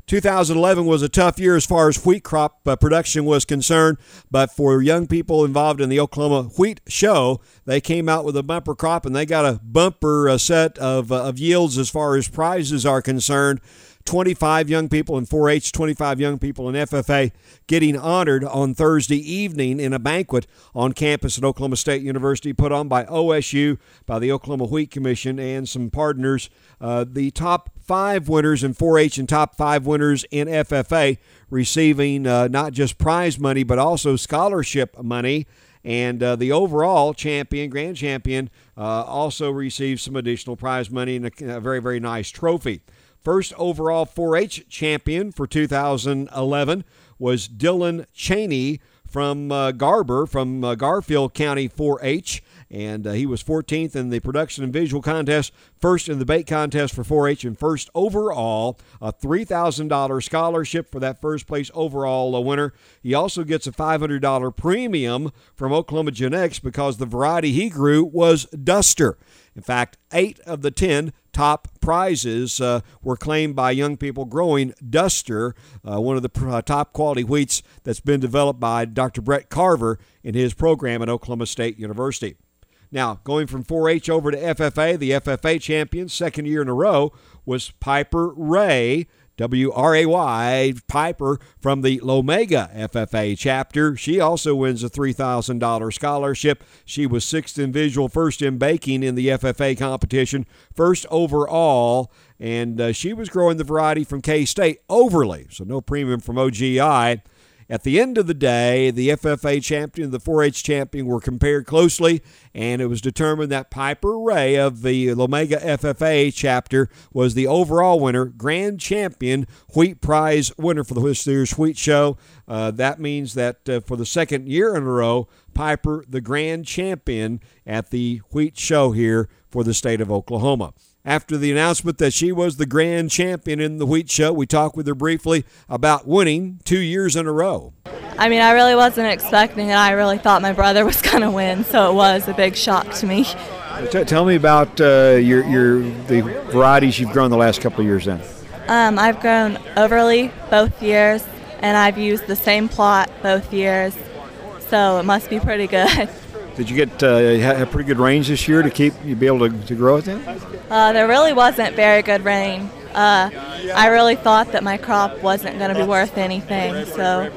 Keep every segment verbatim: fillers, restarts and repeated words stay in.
two thousand eleven was a tough year as far as wheat crop uh, production was concerned, but for young people involved in the Oklahoma Wheat Show, they came out with a bumper crop, and they got a bumper uh, set of, uh, of yields as far as prizes are concerned. twenty-five young people in four H, twenty-five young people in F F A getting honored on Thursday evening in a banquet on campus at Oklahoma State University put on by O S U, by the Oklahoma Wheat Commission, and some partners. Uh, the top five winners in four H and top five winners in F F A receiving uh, not just prize money but also scholarship money. And uh, the overall champion, grand champion, uh, also received some additional prize money and a, a very, very nice trophy. First overall four H champion for two thousand eleven was Dylan Cheney from uh, Garber, from uh, Garfield County four H, and uh, he was fourteenth in the production and visual contest, first in the bait contest for four H, and first overall, a three thousand dollars scholarship for that first place overall uh, winner. He also gets a five hundred dollars premium from Oklahoma Genetics because the variety he grew was Duster. In fact, eight of the ten top prizes uh, were claimed by young people growing Duster, uh, one of the uh, top quality wheats that's been developed by Doctor Brett Carver in his program at Oklahoma State University. Now, going from four H over to F F A, the F F A champion, second year in a row, was Piper Ray, W R A Y, Piper from the Lomega F F A chapter. She also wins a three thousand dollars scholarship. She was sixth in visual, first in baking in the F F A competition, first overall, and uh, she was growing the variety from K-State, Overly, so no premium from O G I. At the end of the day, the F F A champion and the four H champion were compared closely, and it was determined that Piper Ray of the Lomega F F A chapter was the overall winner, grand champion, wheat prize winner for this year's Wheat Show. Uh, that means that uh, for the second year in a row, Piper, the grand champion at the Wheat Show here for the state of Oklahoma. After the announcement that she was the grand champion in the Wheat Show, we talked with her briefly about winning two years in a row. I mean, I really wasn't expecting it. I really thought my brother was going to win, so it was a big shock to me. T- tell me about uh, your your the varieties you've grown the last couple of years then. Um, I've grown Overly both years, and I've used the same plot both years, so it must be pretty good. Did you get uh, have pretty good range this year to keep you be able to, to grow it then? Uh, there really wasn't very good rain. Uh, I really thought that my crop wasn't going to be worth anything. So,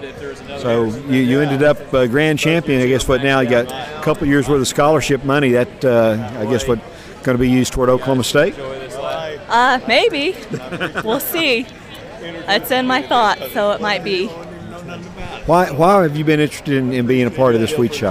so you, you ended up uh, grand champion. I guess what now you got a couple years worth of scholarship money. That uh, I guess what going to be used toward Oklahoma State? Uh, maybe. We'll see. It's in my thoughts, so it might be. Why why have you been interested in, in being a part of this wheat shop?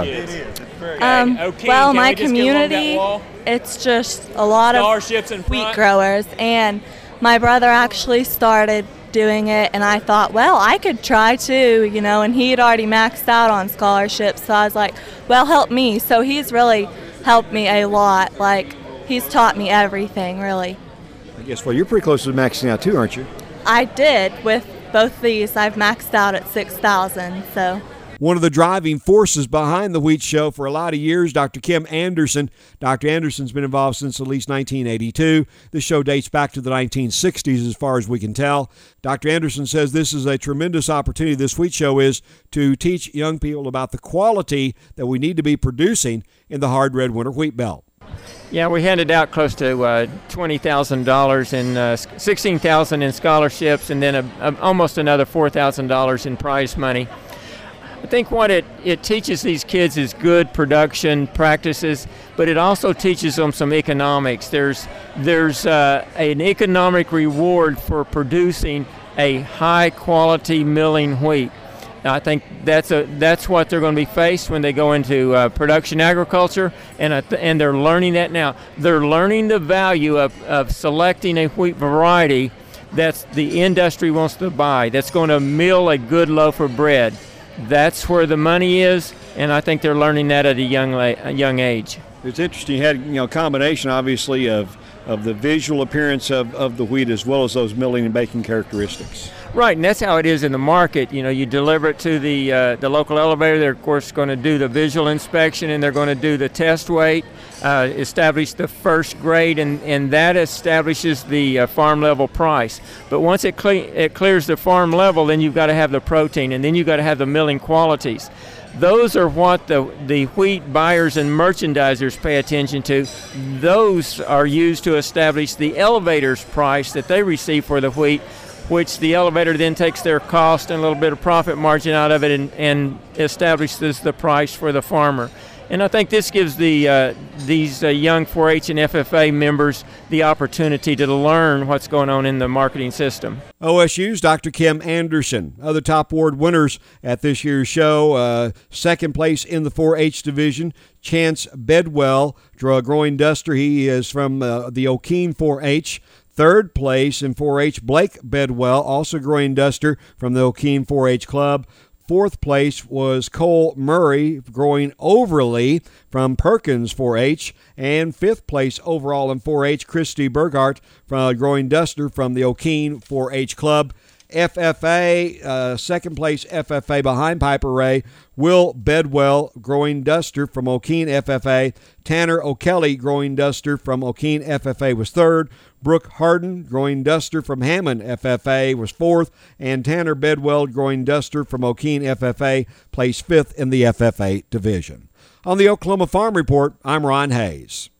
Um, well, my community, it's just a lot of wheat growers, and my brother actually started doing it, and I thought, well, I could try too, you know, and he had already maxed out on scholarships, so I was like, well, help me. So he's really helped me a lot. Like, he's taught me everything, really. I guess, well, you're pretty close to maxing out too, aren't you? I did. With both these, I've maxed out at six thousand, so... One of the driving forces behind the Wheat Show for a lot of years, Doctor Kim Anderson. Doctor Anderson's been involved since at least nineteen eighty-two. This show dates back to the nineteen sixties as far as we can tell. Doctor Anderson says this is a tremendous opportunity, this Wheat Show is, to teach young people about the quality that we need to be producing in the hard red winter wheat belt. Yeah, we handed out close to uh, twenty thousand dollars and uh, sixteen thousand dollars in scholarships, and then a, a, almost another four thousand dollars in prize money. I think what it, it teaches these kids is good production practices, but it also teaches them some economics. There's there's uh, an economic reward for producing a high-quality milling wheat. I think that's a that's what they're going to be faced when they go into uh, production agriculture, and uh, and they're learning that now. They're learning the value of, of selecting a wheat variety that's the industry wants to buy, that's going to mill a good loaf of bread. That's where the money is, and I think they're learning that at a young a young age. It's interesting. You had you know a combination, obviously, of of the visual appearance of, of the wheat as well as those milling and baking characteristics. Right, and that's how it is in the market. You know, you deliver it to the uh, the local elevator. They're, of course, going to do the visual inspection, and they're going to do the test weight. uh, establish the first grade, and, and that establishes the uh, farm level price. But once it, cle- it clears the farm level, then you've got to have the protein, and then you've got to have the milling qualities. Those are what the, the wheat buyers and merchandisers pay attention to. Those are used to establish the elevator's price that they receive for the wheat, which the elevator then takes their cost and a little bit of profit margin out of it and, and establishes the price for the farmer. And I think this gives the uh, these uh, young four H and F F A members the opportunity to learn what's going on in the marketing system. O S U's Doctor Kim Anderson. Other top award winners at this year's show, uh, second place in the four H division, Chance Bedwell, growing duster. He is from uh, the O'Keene four H. Third place in four H, Blake Bedwell, also growing duster from the O'Keene four H Club. Fourth place was Cole Murray, growing overly from Perkins four H. And fifth place overall in four H, Christy Burgart, from growing duster from the O'Keene four H Club. F F A, uh, second place F F A behind Piper Ray, Will Bedwell, growing duster from O'Keene F F A. Tanner O'Kelly, growing duster from O'Keene F F A, was third. Brooke Harden, growing duster from Hammond F F A, was fourth. And Tanner Bedwell, growing duster from O'Keene F F A, placed fifth in the F F A division. On the Oklahoma Farm Report, I'm Ron Hayes.